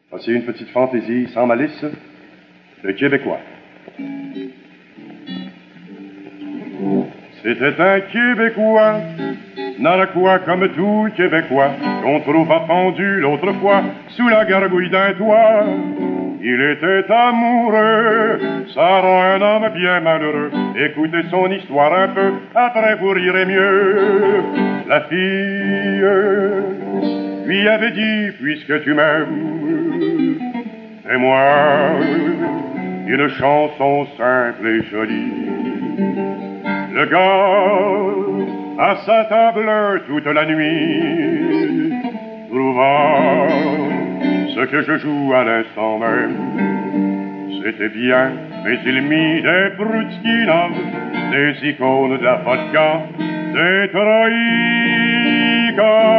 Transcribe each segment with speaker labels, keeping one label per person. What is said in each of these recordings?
Speaker 1: Voici une petite fantaisie sans malice de Québécois. C'était un Québécois, narquois comme tout Québécois, qu'on trouva pendu l'autre fois sous la gargouille d'un toit. Il était amoureux, ça rend un homme bien malheureux. Écoutez son histoire un peu, après vous rirez mieux. La fille lui avait dit, puisque tu m'aimes, fais-moi une chanson simple et jolie. Le gars, à sa table toute la nuit, trouvant ce que je joue à l'instant même. C'était bien, mais il mit des Prutskina, des icônes de la vodka, des Troïka.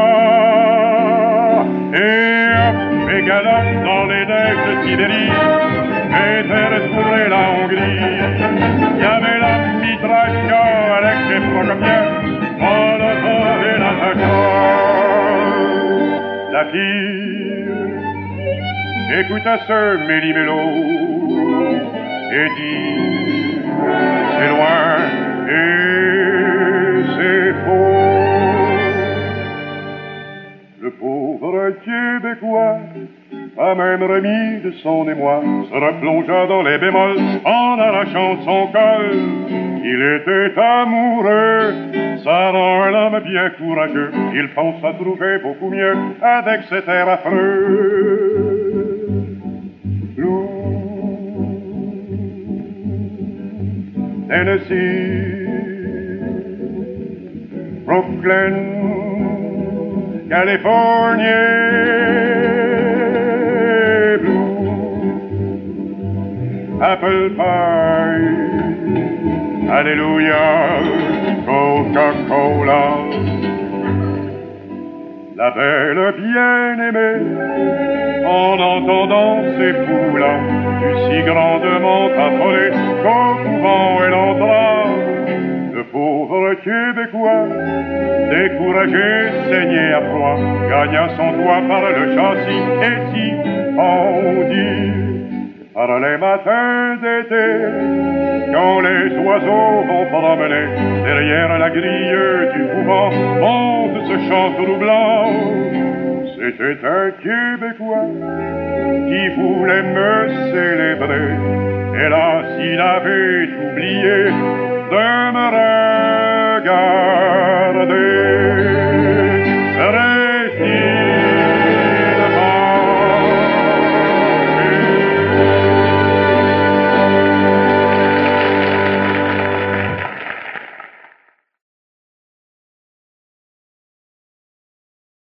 Speaker 1: Et hop, et galop dans les neiges de Sibérie, était restauré la Hongrie. Il y avait la mitraillette avec ses procopiens, Molotov et la fille écouta ce méli-mélo et dit, c'est loin et c'est faux. Le pauvre Québécois a même remis de son émoi, se replongea dans les bémols en arrachant son col. Il était amoureux, ça rend un homme bien courageux. Il pensa trouver beaucoup mieux avec cet air affreux. Blues, Tennessee, Brooklyn, California. Apple pie, alléluia, Coca-Cola. La belle bien-aimée, en entendant ces fous-là, fut si grandement affolée qu'au couvent elle entra. Le pauvre Québécois, découragé, saignait à froid, gagna son toit par le châssis et s'y fondit. Par les matins d'été, quand les oiseaux vont promener derrière la grille du couvent, monte ce chant troublant. C'était un Québécois qui voulait me célébrer. Hélas, il avait oublié de me regarder.